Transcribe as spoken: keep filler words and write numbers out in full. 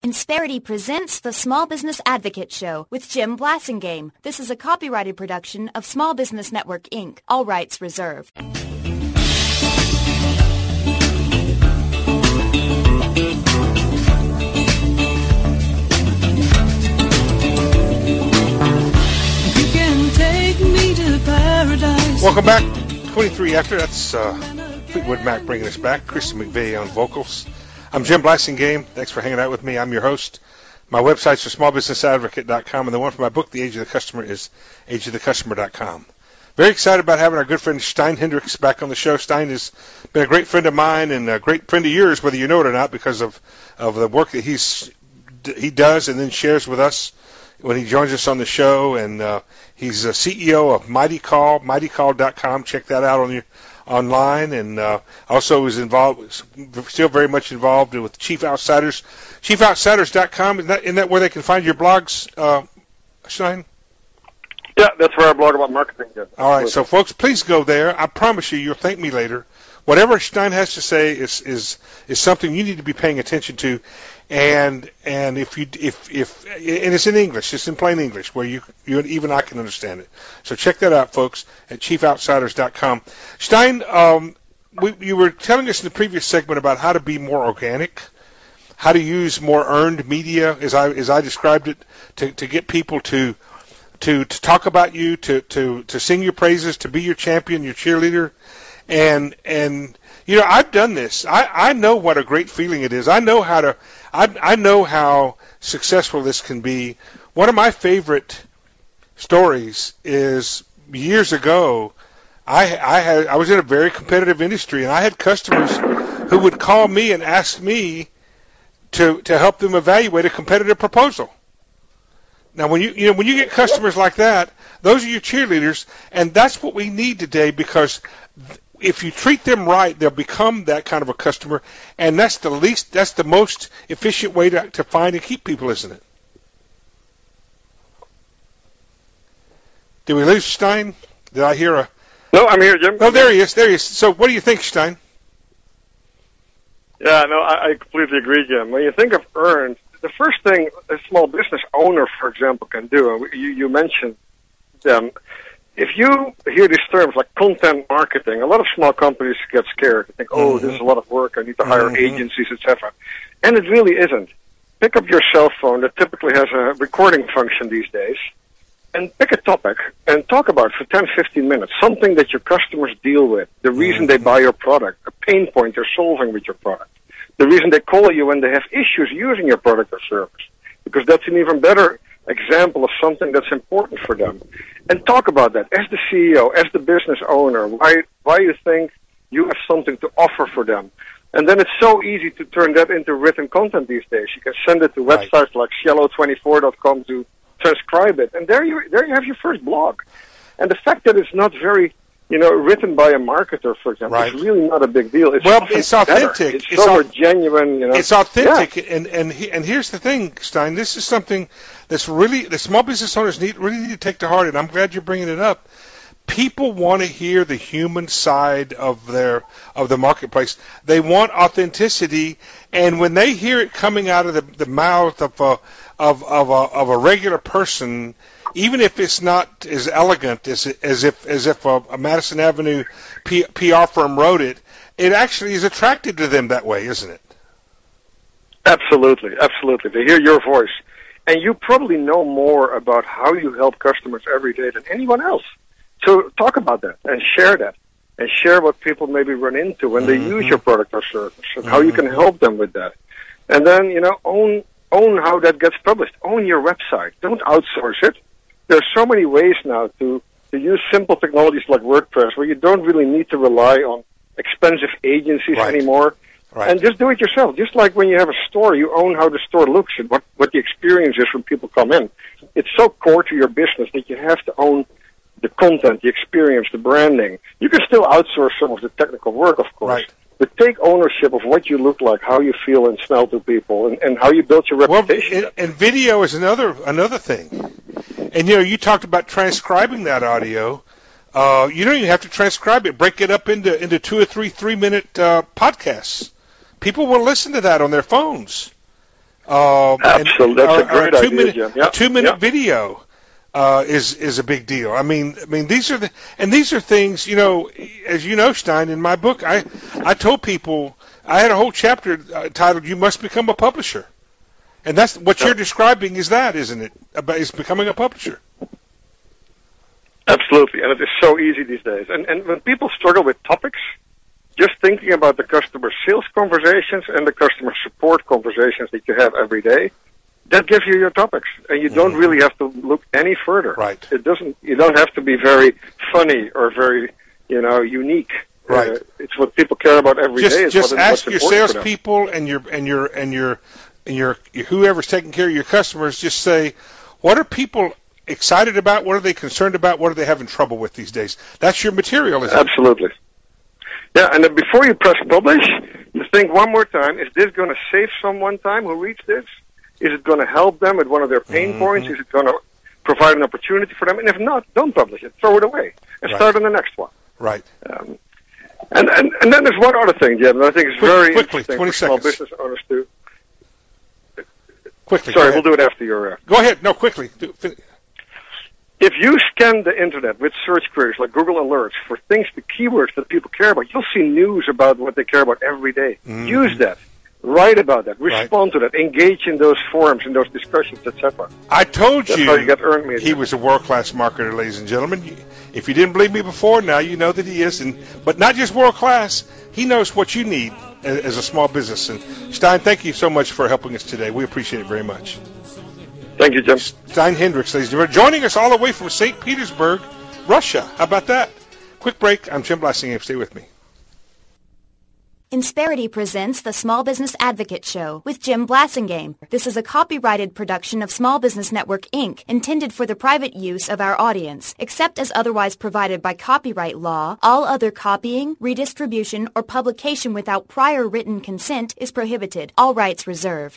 Insperity presents the Small Business Advocate Show with Jim Blasingame. This is a copyrighted production of Small Business Network, Incorporated. All rights reserved. Welcome back. twenty-three after. That's uh, Fleetwood Mac bringing us back. Kristen McVeigh on vocals. I'm Jim Blasingame. Thanks for hanging out with me. I'm your host. My website's for small business advocate dot com, and the one for my book, The Age of the Customer, is age of the customer dot com. Very excited about having our good friend Stein Hendricks back on the show. Stein has been a great friend of mine and a great friend of yours, whether you know it or not, because of, of the work that he's he does and then shares with us when he joins us on the show. And uh, he's a C E O of Mighty Call, mighty call dot com. Check that out on your online, and uh, also is involved, still very much involved with Chief Outsiders, chief outsiders dot com. Isn't that, isn't that where they can find your blogs, uh, Stein? Yeah, that's where I blog about marketing. Yeah. All right, so folks, please go there. I promise you, you'll thank me later. Whatever Stein has to say is is is something you need to be paying attention to, and and if you if if and it's in English, it's in plain English where you you even I can understand it. So check that out, folks, at chief outsiders dot com. Stein, um, we, you were telling us in the previous segment about how to be more organic, how to use more earned media, as I as I described it, to to get people to to to talk about you, to to to sing your praises, to be your champion, your cheerleader. And, and you know, I've done this. I, I know what a great feeling it is. I know how to, I, I know how successful this can be. One of my favorite stories is years ago, I, I, had, I was in a very competitive industry, and I had customers who would call me and ask me to, to help them evaluate a competitive proposal. Now, when you, you know, when you get customers like that, those are your cheerleaders, and that's what we need today, because if you treat them right, they'll become that kind of a customer, and that's the least, that's the most efficient way to, to find and keep people, isn't it? Did we lose Stein? Did I hear a? No, I'm here, Jim. Oh, there he is. There he is. So, what do you think, Stein? Yeah, no, I, I completely agree, Jim. When you think of earned, the first thing a small business owner, for example, can do, and you, you mentioned them. If you hear these terms like content marketing, a lot of small companies get scared. They think, oh, mm-hmm. this is a lot of work. I need to hire mm-hmm. agencies, et cetera. And it really isn't. Pick up your cell phone that typically has a recording function these days, and pick a topic and talk about it for ten, fifteen minutes, something that your customers deal with, the reason mm-hmm. they buy your product, a pain point they're solving with your product, the reason they call you when they have issues using your product or service, because that's an even better example of something that's important for them. And talk about that as the C E O, as the business owner, why why you think you have something to offer for them. And then it's so easy to turn that into written content these days. You can send it to websites right. like shallow twenty-four dot com to transcribe it, and there you there you have your first blog. And the fact that it's not very, you know, written by a marketer, for example, right. it's really not a big deal. It's well, it's authentic. It's, it's so more genuine. You know, it's authentic, yeah. and and he, and here's the thing, Stein. This is something that's really the small business owners need really need to take to heart, and I'm glad you're bringing it up. People want to hear the human side of their of the marketplace. They want authenticity, and when they hear it coming out of the, the mouth of a of of a, of a regular person, even if it's not as elegant as as if as if a, a Madison Avenue P, P R firm wrote it, it actually is attracted to them that way, isn't it? Absolutely, absolutely. They hear your voice, and you probably know more about how you help customers every day than anyone else. So talk about that and share that, and share what people maybe run into when they mm-hmm. use your product or service, and mm-hmm. how you can help them with that. And then, you know, own own how that gets published. Own your website. Don't outsource it. There's so many ways now to, to use simple technologies like WordPress where you don't really need to rely on expensive agencies right. anymore. Right. And just do it yourself. Just like when you have a store, you own how the store looks and what, what the experience is when people come in. It's so core to your business that you have to own the content, the experience, the branding. You can still outsource some of the technical work, of course. Right. But take ownership of what you look like, how you feel and smell to people, and, and how you build your reputation. Well, and, and video is another another thing. And, you know, you talked about transcribing that audio. Uh, you don't even have to transcribe it. Break it up into, into two or three three-minute uh, podcasts. People will listen to that on their phones. Um, Absolutely, and, that's a great a two idea, minute, Jim. Yep. A two-minute Yep. video uh, is is a big deal. I mean, I mean these are the and these are things, you know, as you know, Stein. In my book, I I told people I had a whole chapter uh, titled "You Must Become a Publisher," and that's what Yep. you're describing. Is that, isn't it? About is becoming a publisher. Absolutely, and it is so easy these days. And and when people struggle with topics, just thinking about the customer sales conversations and the customer support conversations that you have every day, that gives you your topics, and you don't Mm-hmm. really have to look any further. Right. It doesn't. You don't have to be very funny or very, you know, unique. Right. Uh, it's what people care about every Just day. It's just what, ask what's your important for them. salespeople and your and your and your and your whoever's taking care of your customers. Just say, what are people excited about? What are they concerned about? What are they having trouble with these days? That's your material, isn't it? Absolutely. Yeah, and then before you press publish, you think one more time, is this going to save someone time who reads this? Is it going to help them with one of their pain Mm-hmm. points? Is it going to provide an opportunity for them? And if not, don't publish it. Throw it away and Right. start on the next one. Right. Um, and, and, and then there's one other thing, Jim, that I think is Quick- very quickly, interesting twenty for small seconds. business owners to... Quickly. go Sorry, ahead. we'll do it after your... Uh, Go ahead. No, quickly. Do, fin- If you scan the internet with search queries like Google Alerts for things, the keywords that people care about, you'll see news about what they care about every day. Mhm. Use that. Write about that. Right. Respond to that. Engage in those forums, in those discussions, et cetera. I told That's you, how you get earned media. he was a world-class marketer, ladies and gentlemen. You- If you didn't believe me before, now you know that he is. And but not just world-class. He knows what you need as, as a small business. And Stein, thank you so much for helping us today. We appreciate it very much. Thank you, Jim. Stein Hendricks, ladies and gentlemen, joining us all the way from Saint Petersburg, Russia. How about that? Quick break. I'm Jim Blasingame. Stay with me. Insperity presents the Small Business Advocate Show with Jim Blasingame. This is a copyrighted production of Small Business Network, Incorporated, intended for the private use of our audience. Except as otherwise provided by copyright law, all other copying, redistribution, or publication without prior written consent is prohibited. All rights reserved.